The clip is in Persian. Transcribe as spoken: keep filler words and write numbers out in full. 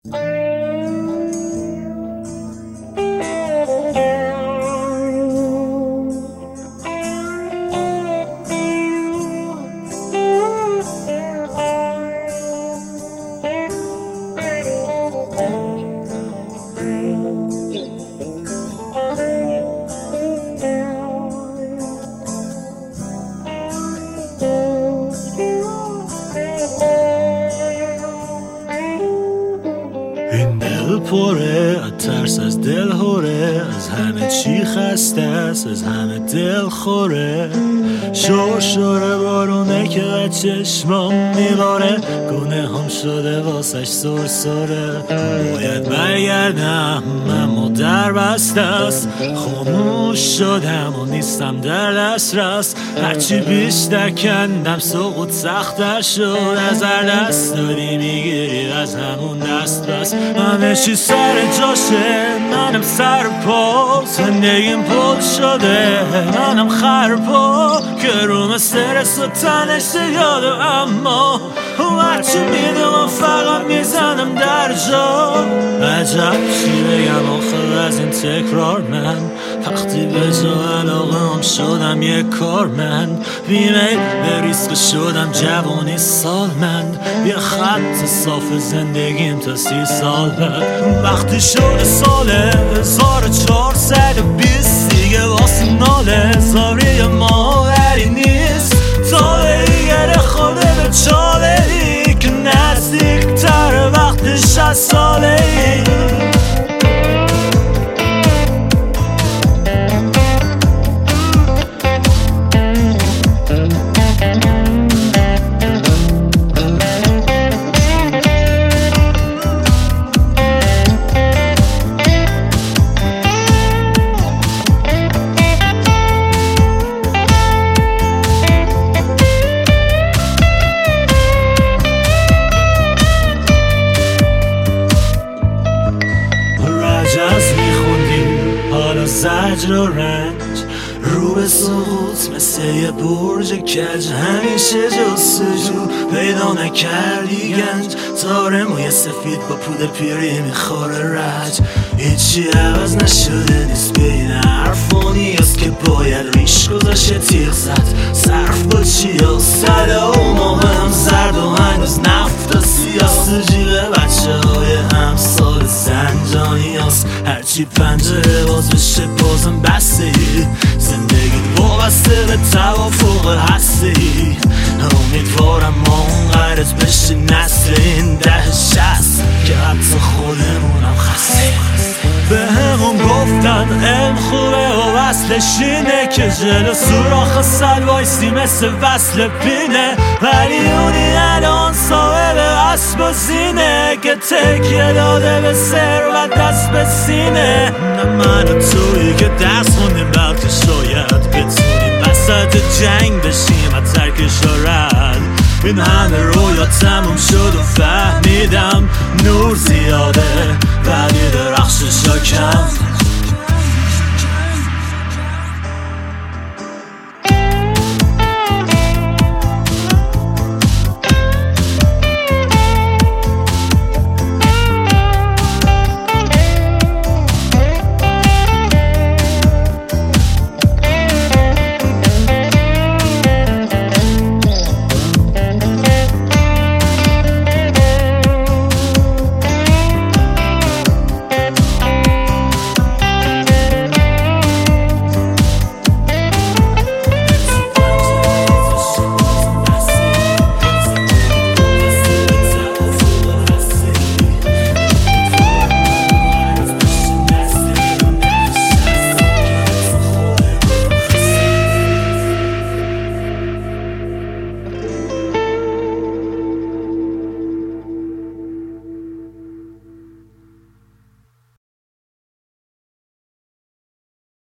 این دل پره از ترس، از دل هوره، از همه چی خسته است، از همه دل خوره. شور شور بارونه که از چشمام میباره، گونه هم شده واسش سر سره. باید برگردم اما در بسته است، خاموش شدم و نیستم در دسترس. هرچی بیشتر کندم سقوط سخت‌تر شد، از هر دست داری میگیری از همون دست بس. همه چی سر جاشه، منم سر پا، زندگیم پل شده منم خرپا. که رو استرس و تنش یادم، اما هرچی میدونم فقط میزنم در جا. عجب چی بگم آخر از این تکرار، من وقتی به جا علاقه هم شدم یک کارمند. بیمیل به ریسک شدم جوانی سالمند، یه خط صاف زندگیم تا سی سال بعد. وقتی شده سال هزار و چهارصد و بیست دیگه واسه ناله زاری ماوری نیست. تا دیگر خوده به چاله ای که نزدیک تر وقتش از ساله ای. زجر و رنج رو به سقوط مثل یه برج کج، همیشه جستجو پیدا نکردی گنج. تاره موی سفید با پود پیری میخوره رج، هیچی عوض نشده نیست بین حرفانی هست که باید ریش گذاشه تیغ زد. صرف با چی ها سده و مهم زرد و هنوز نفت و سیاست و جیب بچه های همسال زنجانی هست. هرچی پنجره باز بشه بازم بسته ای، زندگی وابسته به توافق هستی. امیدوارم ما اون غرض بشه نسل این ده شست که حتی خودمونم خسته. به همون گفتن علم خوبه و وصلش اینه که جلو سوراخ سل وایسی مثل وصل پینه. ولی اونی الان صاحب اسب و زینه که تکیه داده به سر و دست به سینه. نه من و تویی که دست خوندیم بلکه شاید بتونیم وسط جنگ بشیم و ترکش رد. این همه رویا تموم شد و فهمیدم نور زیاده ولی درخشش ها کم.